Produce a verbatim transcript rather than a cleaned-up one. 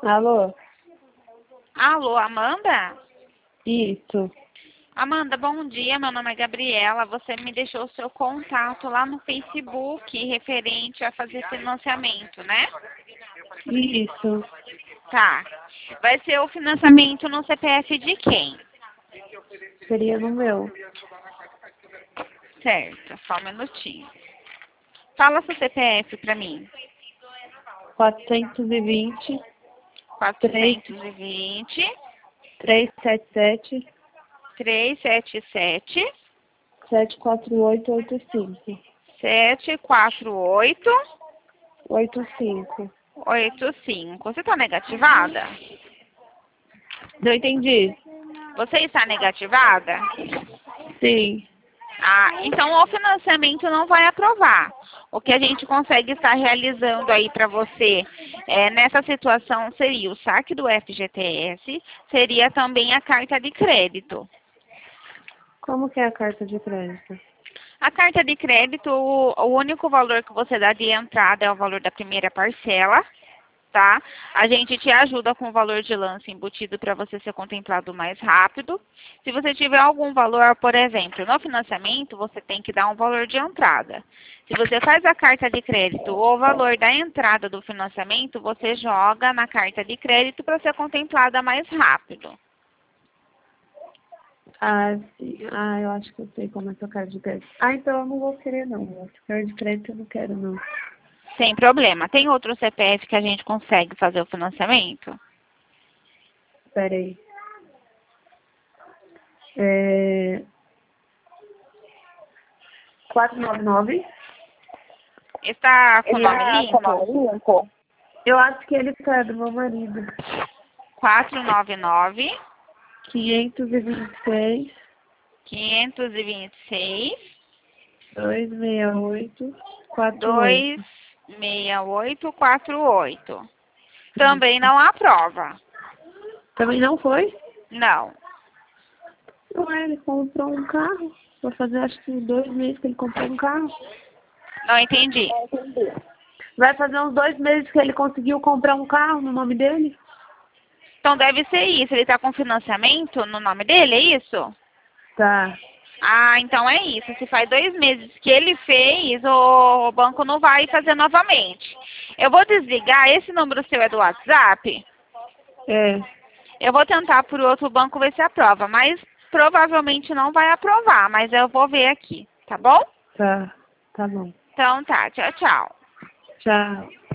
Alô? Alô, Amanda? Isso. Amanda, bom dia. Meu nome é Gabriela. Você me deixou o seu contato lá no Facebook referente a fazer financiamento, né? Isso. Tá. Vai ser o financiamento no C P F de quem? Seria no meu. Certo, só um minutinho. Fala seu C P F pra mim. quatrocentos e vinte, quatrocentos e vinte, trezentos e setenta e sete, trezentos e setenta e sete, setecentos e quarenta e oito, oitenta e cinco. setecentos e quarenta e oito, oitenta e cinco. oitenta e cinco. Você tá negativada? Não entendi. Você está negativada? Sim. Ah, então o financiamento não vai aprovar. O que a gente consegue estar realizando aí para você é, nessa situação seria o saque do F G T S, seria também a carta de crédito. Como que é a carta de crédito? A carta de crédito, o, o único valor que você dá de entrada é o valor da primeira parcela, tá? A gente te ajuda com o valor de lance embutido para você ser contemplado mais rápido. Se você tiver algum valor, por exemplo, no financiamento, você tem que dar um valor de entrada. Se você faz a carta de crédito, o valor da entrada do financiamento, você joga na carta de crédito para ser contemplada mais rápido. Ah, sim. Ah, eu acho que eu sei como é essa carta de crédito. Ah, então eu não vou querer não. Essa carta de crédito eu não quero não. Sem problema. Tem outro C P F que a gente consegue fazer o financiamento? Espera aí. É... quatrocentos e noventa e nove. Está com o nome Ah, com limpo? nome limpo. Eu acho que ele tá do meu marido. quatrocentos e noventa e nove, quinhentos e vinte e seis, quinhentos e vinte e seis, duzentos e sessenta e oito, quarenta e oito. dois seis oito quatro oito. Também não aprova. Também não foi? Não. Ué, ele comprou um carro. Vai fazer acho que dois meses que ele comprou um carro. Não entendi. Vai fazer uns dois meses que ele conseguiu comprar um carro no nome dele? Então deve ser isso. Ele está com financiamento no nome dele, é isso? Tá. Ah, então é isso. Se faz dois meses que ele fez, o banco não vai fazer novamente. Eu vou desligar. Esse número seu é do WhatsApp? É. Eu vou tentar por outro banco ver se aprova, mas provavelmente não vai aprovar, mas eu vou ver aqui, tá bom? Tá. Tá bom. Então tá, tchau, tchau. Tchau.